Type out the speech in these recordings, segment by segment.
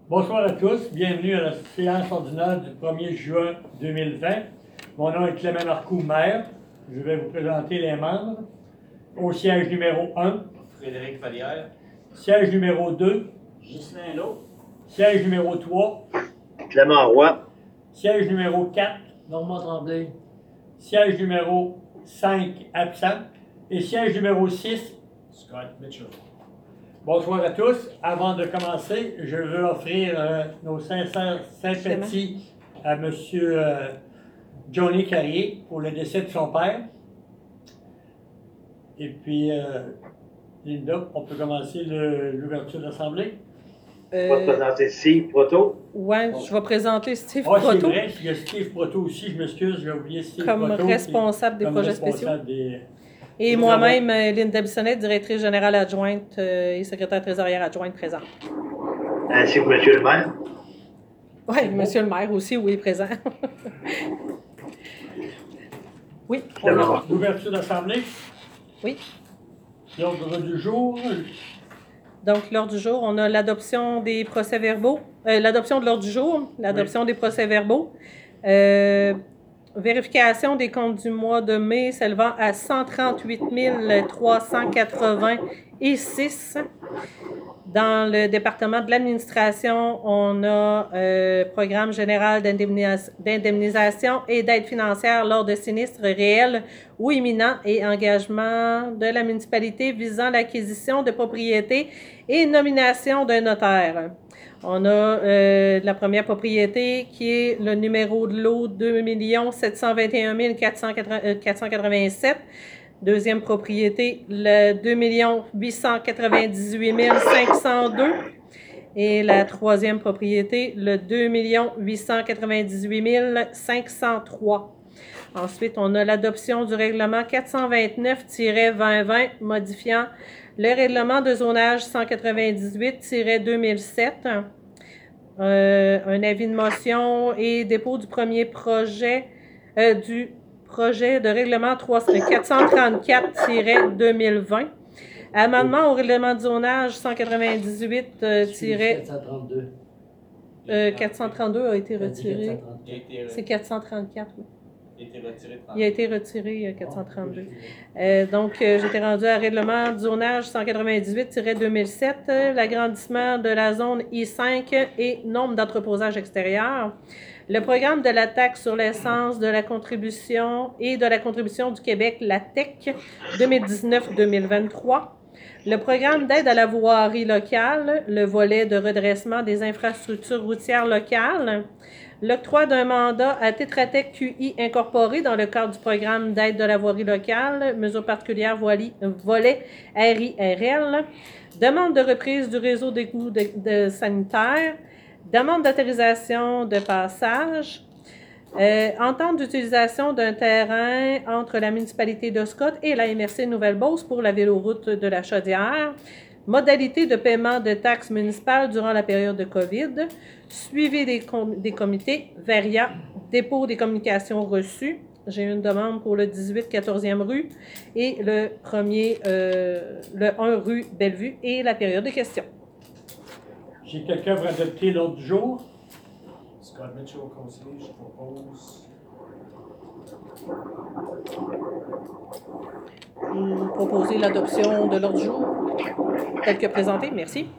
Bonsoir à tous, bienvenue à la séance ordinaire du 1er juin 2020. Mon nom est Clément Marcoux, maire. Je vais vous présenter les membres. Au siège numéro 1, Frédéric Vallière. Siège numéro 2, Ghislain Lot. Siège numéro 3, Clément Roy. Siège numéro 4, Normand Tremblay. Siège numéro 5, absent. Et siège numéro 6, Scott Mitchell. Bonsoir à tous. Avant de commencer, je veux offrir nos sincères sympathies à M. Johnny Carrier pour le décès de son père. Et puis, Linda, on peut commencer l'ouverture de l'Assemblée. On va présenter Steve Proto. Oui, je vais présenter Steve Ah, c'est Proto vrai, il y a Steve Proto aussi, je m'excuse, j'ai oublié Steve comme Proto. responsable des comme projets responsable spéciaux. des- Et moi-même, Linda Bissonnet, directrice générale adjointe et secrétaire trésorière adjointe présente. Ainsi que Monsieur le maire. Oui, monsieur le maire aussi, oui, présent. Oui, Clément. L'ouverture de l'Assemblée. oui. L'ordre du jour. Donc, l'ordre du jour, on a l'adoption des procès-verbaux, l'adoption de l'ordre du jour, l'adoption des procès-verbaux, vérification des comptes du mois de mai s'élevant à 138 386. Dans le département de l'administration, on a programme général d'indemnisation et d'aide financière lors de sinistres réels ou imminents et engagement de la municipalité visant l'acquisition de propriétés et nomination d'un notaire. On a la première propriété qui est le numéro de lot 2 721 487. Deuxième propriété, le 2 898 502. Et la troisième propriété, le 2 898 503. Ensuite, on a l'adoption du règlement 429-2020 modifiant le règlement de zonage 198-2007. Un avis de motion et dépôt du premier projet de règlement 434-2020. Amendement au règlement de zonage 198-432 a été retiré. C'est 434, oui. Il a été retiré 432. Donc, j'étais rendu à règlement de zonage 198-2007, l'agrandissement de la zone I5 et nombre d'entreposages extérieurs. Le programme de la taxe sur l'essence de la contribution et de la contribution du Québec, la TEC, 2019-2023. Le programme d'aide à la voirie locale, le volet de redressement des infrastructures routières locales. L'octroi d'un mandat à Tétratec QI incorporé dans le cadre du programme d'aide de la voirie locale, mesures particulières volet RIRL. Demande de reprise du réseau d'égouts sanitaires. Demande d'autorisation de passage, entente d'utilisation d'un terrain entre la municipalité de Scott et la MRC Nouvelle-Beauce pour la véloroute de la Chaudière, modalité de paiement de taxes municipales durant la période de COVID, suivi des comités, VARIA, dépôt des communications reçues. J'ai une demande pour le 18 14e rue et le 1 rue Bellevue et la période de questions. J'ai quelqu'un pour adopter l'ordre du jour. Scott Mitchell, conseiller, je propose. Vous proposez l'adoption de l'ordre du jour tel que présenté. Merci.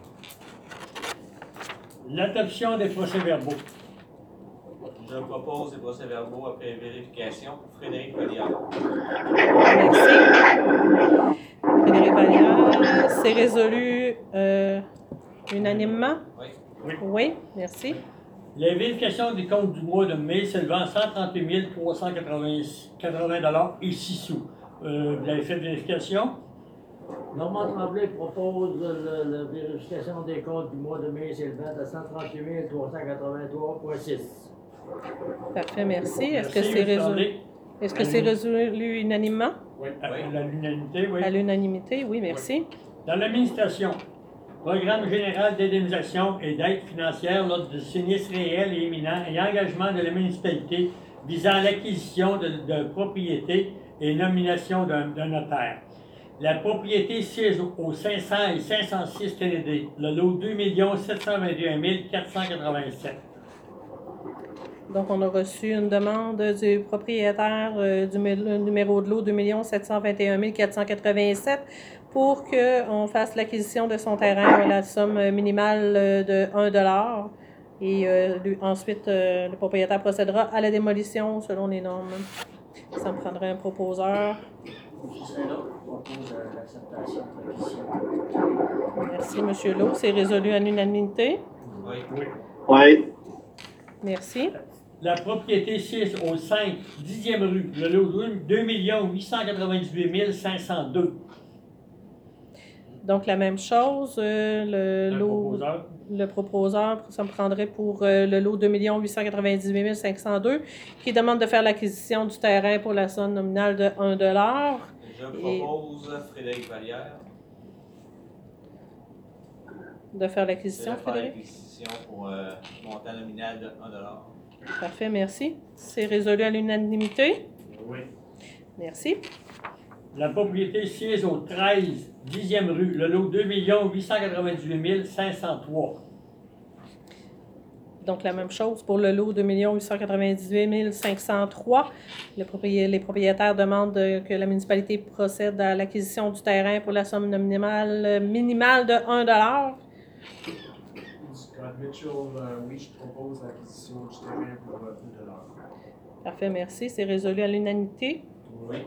L'adoption des procès-verbaux. Je propose des procès-verbaux après vérification pour Frédéric Vallière. Merci. Frédéric Vallière, c'est résolu unanimement? Oui. Oui, merci. La vérification des comptes du mois de mai s'élevant à 138 380 et 6 sous. Vous avez fait vérification? Normand Tremblay propose la vérification des comptes du mois de mai s'élevant à 138 383,6. Parfait, merci. Est-ce que Merci, c'est M. Tremblay. résolu unanimement? Oui, à l'unanimité, oui. À l'unanimité, oui, merci. Dans l'administration, programme général d'indemnisation et d'aide financière lors de sinistres réels et imminents et engagement de la municipalité visant l'acquisition de propriétés et nomination d'un notaire. La propriété siège au 500 et 506 Kennedy. Le lot 2 721 487. Donc, on a reçu une demande du propriétaire du numéro de lot 2 721 487 pour qu'on fasse l'acquisition de son terrain à la somme minimale de 1 $. Et ensuite, le propriétaire procédera à la démolition selon les normes. Ça me prendrait un proposeur. Merci, M. Lowe. C'est résolu à l'unanimité. Oui. Oui. Merci. La propriété siège au 5, 10e rue. Le lot 2 898 502. Donc, la même chose, le proposeur, ça me prendrait pour le lot 2 898 502, qui demande de faire l'acquisition du terrain pour la somme nominale de 1 $. Je propose Frédéric Vallière. De faire l'acquisition, De faire Frédéric? l'acquisition pour montant nominal de 1 $. Parfait, merci. C'est résolu à l'unanimité? Oui. Merci. La propriété siège au 13, 10e rue. Le lot 2 898 503. Donc, la même chose pour le lot 2 898 503. Les propriétaires demandent que la municipalité procède à l'acquisition du terrain pour la somme minimale de 1 $. Scott Mitchell, oui, je propose l'acquisition du terrain pour 1 $. Parfait, merci. C'est résolu à l'unanimité. Oui.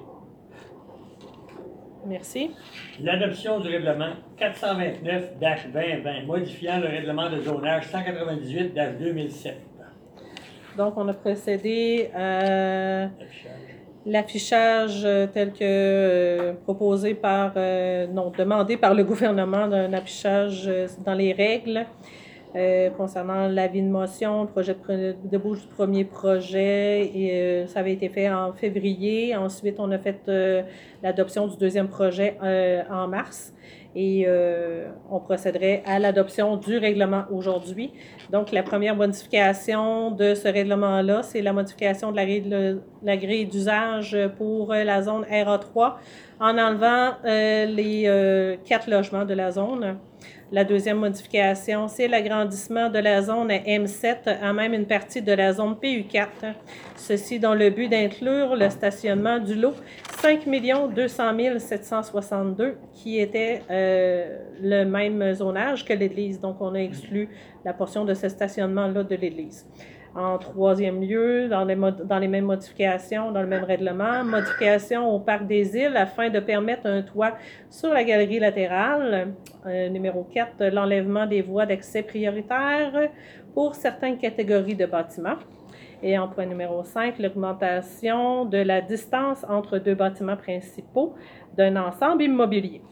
Merci. L'adoption du règlement 429-2020, modifiant le règlement de zonage 198-2007. Donc, on a procédé à l'affichage tel que proposé par, demandé par le gouvernement d'un affichage dans les règles. Concernant l'avis de motion, le projet de débauche du premier projet, et, ça avait été fait en février. Ensuite, on a fait l'adoption du deuxième projet en mars. Et on procéderait à l'adoption du règlement aujourd'hui. Donc, la première modification de ce règlement-là, c'est la modification de la grille d'usage pour la zone RA3 en enlevant les 4 logements de la zone. La deuxième modification, c'est l'agrandissement de la zone M7 à même une partie de la zone PU4. Ceci dans le but d'inclure le stationnement du lot 5 200 762 qui était le même zonage que l'église. Donc, on a exclu la portion de ce stationnement-là de l'église. En troisième lieu, dans les mêmes modifications, dans le même règlement, modification au parc des îles afin de permettre un toit sur la galerie latérale. Numéro 4, l'enlèvement des voies d'accès prioritaires pour certaines catégories de bâtiments. Et en point numéro 5, l'augmentation de la distance entre 2 bâtiments principaux d'un ensemble immobilier.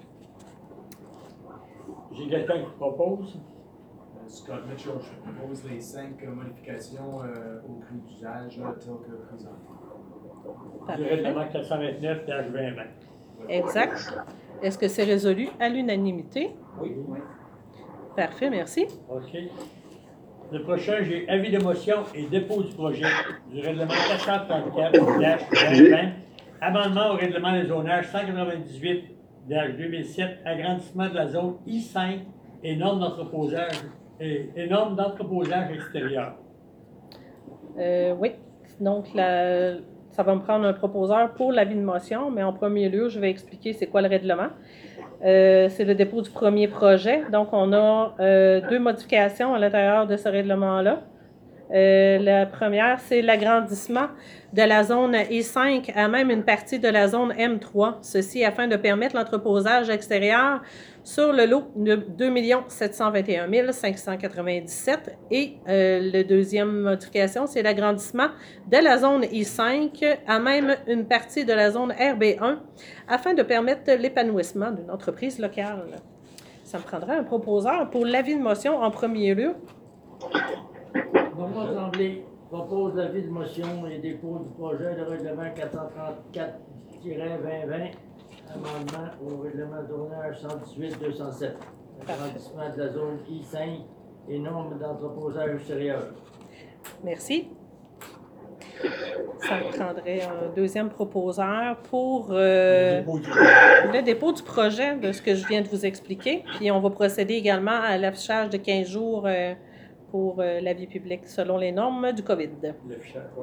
J'ai quelqu'un qui propose. Scott Mitchell, je propose les 5 modifications au grille d'usage tel que présenté. Du règlement 429-2020. Exact. Est-ce que c'est résolu à l'unanimité? Oui. Parfait, merci. OK. Le prochain, j'ai avis de motion et dépôt du projet du règlement 434-2020, amendement au règlement de zonage 198-2007, agrandissement de la zone I5 et normes d'entreposage extérieur. Oui. Donc, ça va me prendre un proposeur pour l'avis de motion, mais en premier lieu, je vais expliquer c'est quoi le règlement. C'est le dépôt du premier projet. Donc, on a 2 modifications à l'intérieur de ce règlement-là. La première, c'est l'agrandissement de la zone I5 à même une partie de la zone M3. Ceci afin de permettre l'entreposage extérieur sur le lot de 2 721 597. Et la deuxième modification, c'est l'agrandissement de la zone I5 à même une partie de la zone RB1 afin de permettre l'épanouissement d'une entreprise locale. Ça me prendra un proposeur pour l'avis de motion en premier lieu. Donc, l'Assemblée propose l'avis de motion et dépôt du projet de règlement 434-2020, amendement au règlement zonage 118-207, agrandissement de la zone I5 et normes d'entreposage extérieur. Merci. Ça me prendrait un deuxième proposeur pour Dépôt du- le dépôt du projet de ce que je viens de vous expliquer. Puis on va procéder également à l'affichage de 15 jours pour la vie publique selon les normes du COVID. Le fichier, quoi.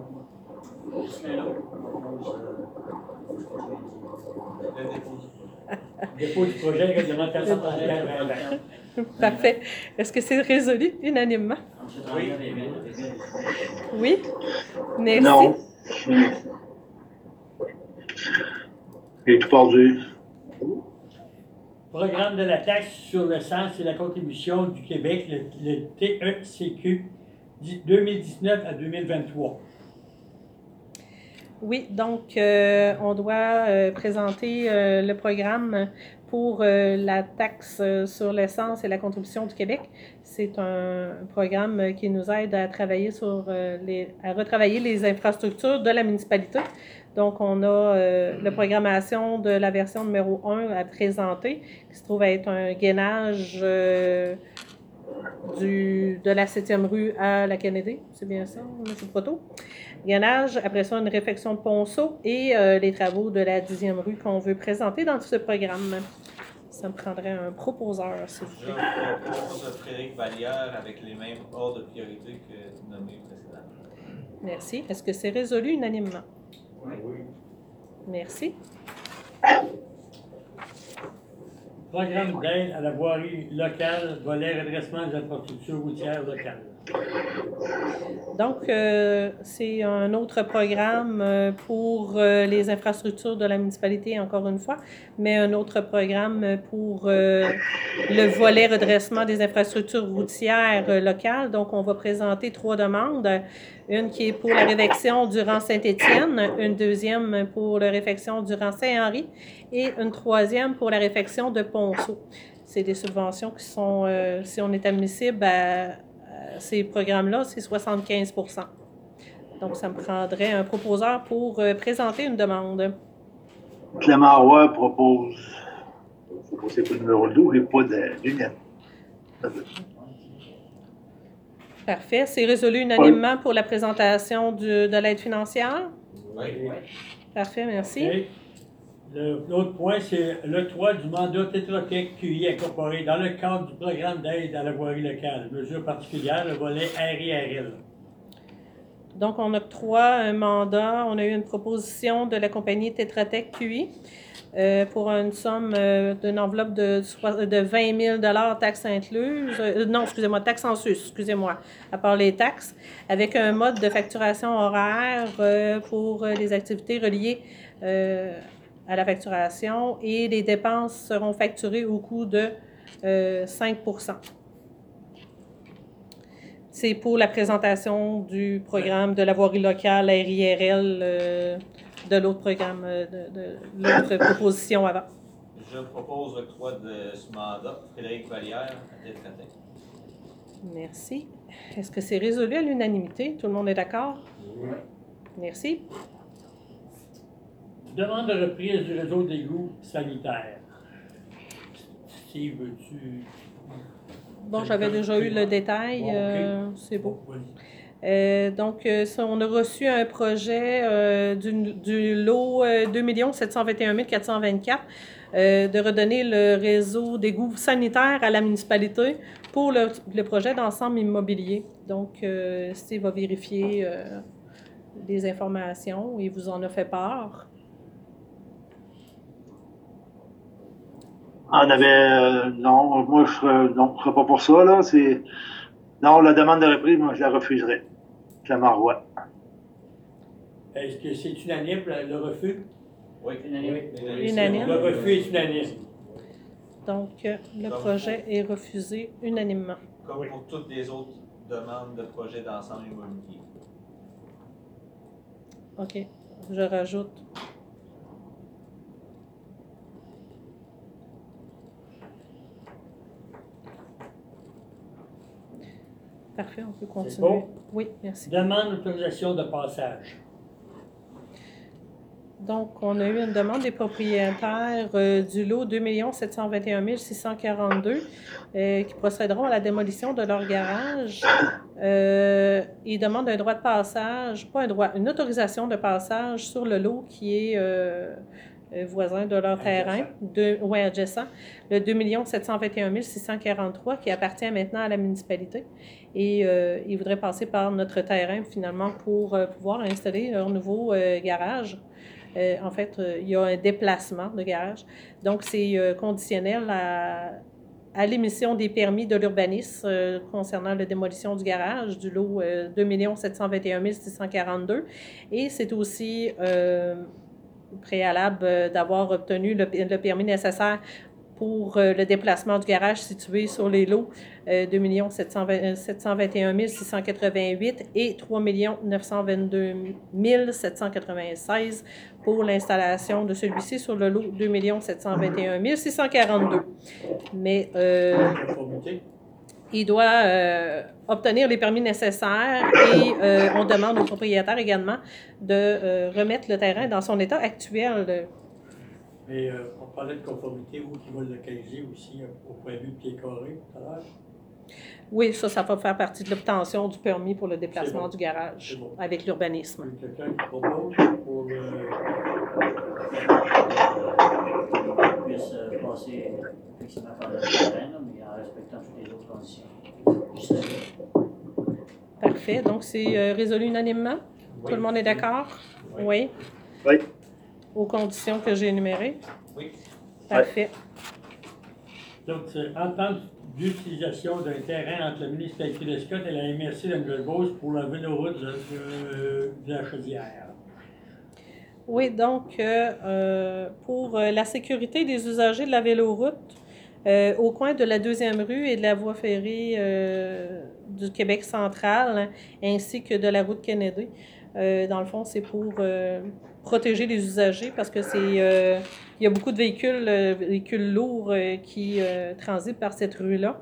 Le dépôt du projet. Dépôt du projet, règlement 434. Parfait. Est-ce que c'est résolu unanimement? Oui. Oui? Merci. Non. J'ai tout perdu. Programme de la taxe sur l'essence et la contribution du Québec, le TECQ, 2019 à 2023. Oui, donc on doit présenter le programme pour la taxe sur l'essence et la contribution du Québec. C'est un programme qui nous aide à travailler à retravailler les infrastructures de la municipalité. Donc, on a la programmation de la version numéro 1 à présenter, qui se trouve à être un gainage de la 7e rue à la Kennedy. C'est bien ça, M. Proto? Gainage, après ça, une réfection de ponceau et les travaux de la 10e rue qu'on veut présenter dans ce programme. Ça me prendrait un proposeur, s'il vous Je plaît. propose Frédéric Vallière avec les mêmes ordres de priorité que nommé précédemment. Merci. Est-ce que c'est résolu unanimement? Oui. Merci. Programme d'aide à la voirie locale, volet redressement des infrastructures routières locales. Donc, c'est un autre programme pour les infrastructures de la municipalité, encore une fois, mais un autre programme pour le volet redressement des infrastructures routières locales. Donc, on va présenter 3 demandes. Une qui est pour la réfection du rang Saint-Étienne, une deuxième pour la réfection du rang Saint-Henri et une troisième pour la réfection de Ponceau. C'est des subventions qui sont, si on est admissible à ces programmes-là, c'est 75 %. Donc, ça me prendrait un proposeur pour présenter une demande. Clément Roy propose. C'est pas le numéro 12, et pas d'union. Parfait. C'est résolu unanimement pour la présentation de l'aide financière? Oui. Parfait, merci. OK. L'autre point, c'est l'octroi du mandat Tetra Tech QI incorporé dans le cadre du programme d'aide à la voirie locale. Mesure particulière, le volet RIRL. Donc, on octroie un mandat. On a eu une proposition de la compagnie Tetra Tech QI pour une somme d'une enveloppe de 20 000 $ taxes incluses. Non, excusez-moi, taxes en sus, excusez-moi, à part les taxes, avec un mode de facturation horaire pour les activités reliées à la facturation et les dépenses seront facturées au coût de 5 %. C'est pour la présentation du programme de la voirie locale, RIRL, de l'autre programme, de l'autre proposition avant. Je propose l'octroi de ce mandat, Frédéric Vallière, à Tetra Tech. Merci. Est-ce que c'est résolu à l'unanimité? Tout le monde est d'accord? Oui. Merci. Demande de reprise du réseau d'égouts sanitaires. Steve, veux-tu... Bon, j'avais déjà eu le détail. Bon, OK. C'est beau. Vas-y. Donc, on a reçu un projet du lot 2 721 424 de redonner le réseau d'égouts sanitaires à la municipalité pour le projet d'ensemble immobilier. Donc, Steve va vérifier les informations et vous en a fait part. On avait. Non, moi, je serais pas pour ça, là. Non, la demande de reprise, moi, je la refuserais. Clément Roy. Est-ce que c'est unanime, le refus? Oui. Unanime. Le refus est unanime. Donc, le projet est refusé unanimement. Comme pour toutes les autres demandes de projets d'ensemble immobilier. OK. Je rajoute. Parfait, on peut continuer. bon? Oui, merci. Demande d'autorisation de passage. Donc, on a eu une demande des propriétaires du lot 2 721 642 qui procéderont à la démolition de leur garage. Ils demandent un droit de passage, pas un droit, une autorisation de passage sur le lot qui est voisin de leur terrain, adjacent, le 2 721 643 qui appartient maintenant à la municipalité. Et ils voudraient passer par notre terrain finalement pour pouvoir installer leur nouveau garage. En fait, il y a un déplacement de garage. Donc, c'est conditionnel à l'émission des permis de l'urbanisme concernant la démolition du garage du lot 2 721 642. Et c'est aussi préalable d'avoir obtenu le permis nécessaire pour le déplacement du garage situé sur les lots 2 721 688 et 3 922 796 pour l'installation de celui-ci sur le lot 2 721 642. Mais il doit obtenir les permis nécessaires et on demande aux propriétaires également de remettre le terrain dans son état actuel. Mais on parlait de conformité, où qui va le localiser aussi au point de vue de pied carré tout à l'heure. Oui, ça va faire partie de l'obtention du permis pour le déplacement du garage avec l'urbanisme. Quelqu'un qui propose pour puisse passer effectivement par le terrain, mais en respectant toutes les autres conditions. Parfait. Donc, c'est résolu unanimement? Oui. Tout le monde est d'accord? Oui. Oui. Aux conditions que j'ai énumérées? Oui. Parfait. Donc, entente d'utilisation d'un terrain entre la municipalité de Scott et la MRC de Nouvelle-Beauce pour la véloroute de la Chaudière. Oui, donc, pour la sécurité des usagers de la véloroute, au coin de la 2e rue et de la voie ferrée du Québec central, ainsi que de la route Kennedy. Dans le fond, c'est pour protéger les usagers parce que il y a beaucoup de véhicules lourds qui transitent par cette rue-là.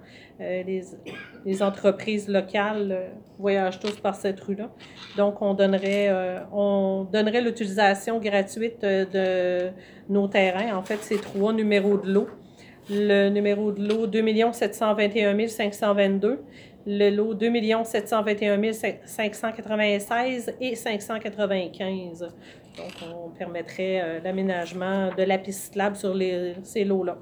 Les entreprises locales voyagent tous par cette rue-là. Donc, on donnerait l'utilisation gratuite de nos terrains. En fait, c'est 3 numéros de lot. Le numéro de lot 2 721 522, le lot 2 721 596 et 595. Donc, on permettrait l'aménagement de la piste cyclable sur ces lots-là.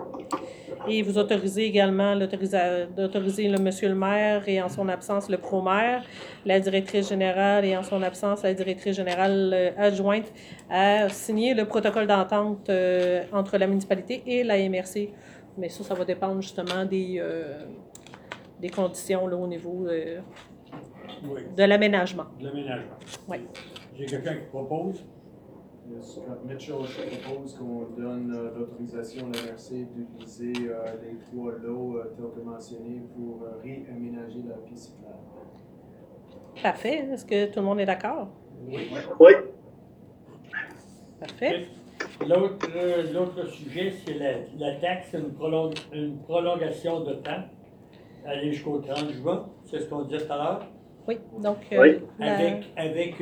Et vous autorisez également d'autoriser le monsieur le maire et en son absence le pro-maire, la directrice générale et en son absence la directrice générale adjointe à signer le protocole d'entente entre la municipalité et la MRC. Mais ça va dépendre justement des conditions là, au niveau de l'aménagement. De l'aménagement. Oui. J'ai quelqu'un qui propose. Scott Mitchell, je propose qu'on donne l'autorisation à la MRC d'utiliser les 3 lots tels que mentionnés pour réaménager la piste cyclable. Parfait. Est-ce que tout le monde est d'accord? Oui. Oui. Parfait. L'autre sujet, c'est la taxe, une prolongation de temps, aller jusqu'au 30 juin, c'est ce qu'on disait tout à l'heure. Oui, donc... Oui. Avec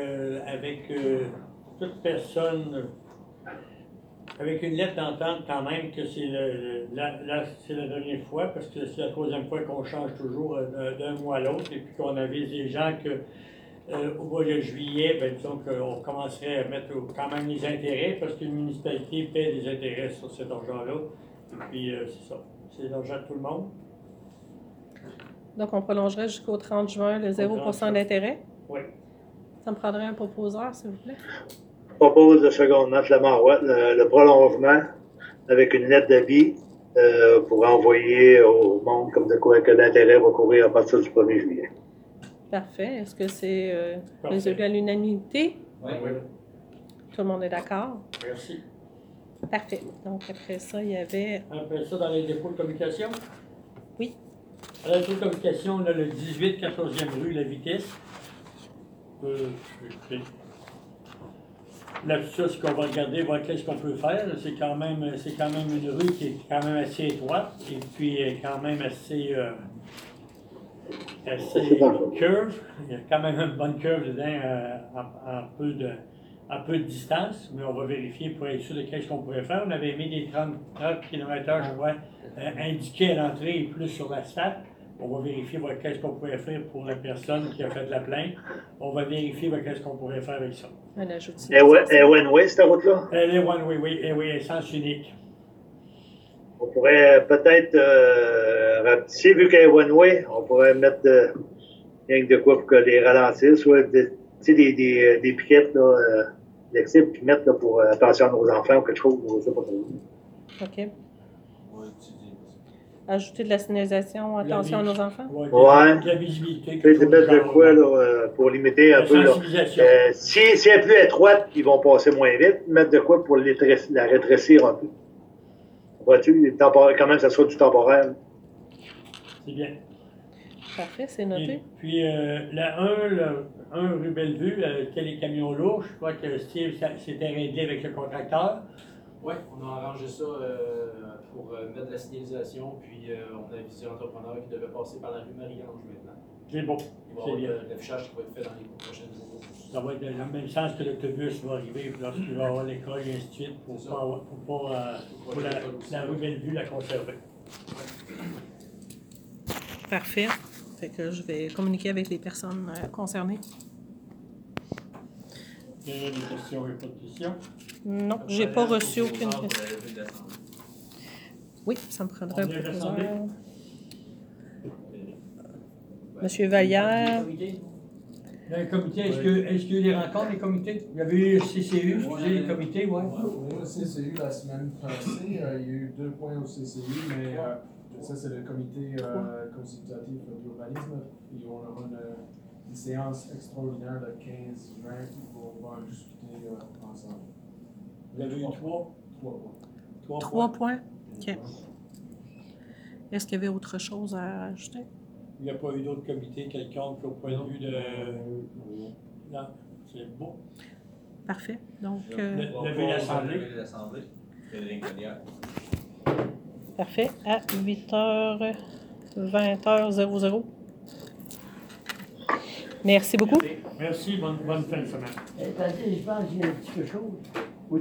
toute personne, avec une lettre d'entente quand même que c'est c'est la dernière fois, parce que c'est la 3e fois qu'on change toujours d'un mois à l'autre, et puis qu'on avise les gens que au mois de juillet, disons qu'on commencerait à mettre quand même les intérêts, parce qu'une municipalité paie des intérêts sur cet argent-là, et puis c'est ça, c'est l'argent de tout le monde. Donc, on prolongerait jusqu'au 30 juin le 0% d'intérêt? Oui. Ça me prendrait un proposeur, s'il vous plaît. Je propose de secondement le prolongement avec une lettre d'avis pour envoyer au monde comme de quoi que l'intérêt va courir à partir du 1er juillet. Parfait. Est-ce que c'est résolu à l'unanimité? Oui. Tout le monde est d'accord? Merci. Parfait. Donc, après ça, il y avait... Après ça, dans les dépôts de communication? Oui. À la dépôt de communication, on a le 18 14e rue La Vitesse. Là, tout ça, ce qu'on va regarder, voir qu'est-ce qu'on peut faire. C'est quand même une rue qui est quand même assez étroite et puis quand même assez curve. Il y a quand même une bonne curve dedans à peu de distance, mais on va vérifier pour être sûr de qu'est-ce qu'on pourrait faire. On avait mis des 30 km/h, je crois, indiqués à l'entrée et plus sur l'asphalte. On va vérifier voir qu'est-ce qu'on pourrait faire pour la personne qui a fait la plainte. On va vérifier voir qu'est-ce qu'on pourrait faire avec ça. Elle ajoute Et one-way, cette route-là? Elle est one-way, oui, oui, sens unique. On pourrait peut-être rapetisser, vu qu'elle est one-way, on pourrait mettre rien que de quoi pour que les ralentir, soit des piquettes là, flexibles, puis mettre là, pour attention à nos enfants ou quelque chose, je sais pas trop. OK. Ouais, tu dis. Ajouter de la signalisation, attention à nos enfants? Ouais. Ouais. De la visibilité. Peut-être mettre de quoi là, pour limiter un La peu. Là. sensibilisation. Si elle est plus étroite, ils vont passer moins vite. Mettre de quoi pour la rétrécir un peu. Vois-tu, quand même, ça soit du temporaire. C'est bien. Parfait, c'est noté. Et puis, la 1 rue Bellevue, c'était les camions lourds. Je crois que Steve s'était réglé avec le contracteur. Oui, on a arrangé ça pour mettre de la signalisation, puis on a avisé l'entrepreneur qui devait passer par la rue Marie-Ange maintenant. C'est bon, Il va y c'est bien. avoir de l'affichage qui va être fait dans les prochaines années. Ça va être dans le même sens que l'autobus va arriver lorsqu'il va avoir l'école et ainsi de suite pour la rue Bellevue la conserver. Parfait. Fait que je vais communiquer avec les personnes concernées. Il y a des questions et pas de questions. Non, j'ai pas reçu aucune question. question. Oui, ça me prendrait un On vient peu de plus l'Assemblée? d'heure. Monsieur Vallière. Dans le comité, est-ce qu'il y a eu des rencontres, les comités? Il y avait eu le CCU, les comités, oui. Oui, au CCU la semaine passée, il y a eu 2 points au CCU, mais ça c'est le comité consultatif d'urbanisme. Et on aura une séance extraordinaire le 15 juin où on va en discuter ensemble. Vous avez eu 3 points. 3 points. OK. Est-ce qu'il y avait autre chose à ajouter? Il n'y a pas eu d'autres comités quelconques au point de vue de... Non, c'est beau. Parfait. Donc, Lever l'Assemblée. Lever l'Assemblée. Frédéric Vallière. parfait. À 8h, 20h00. Merci beaucoup. Merci, bonne fin de semaine. T'as dit, je pense qu'il y a un petit peu chaud.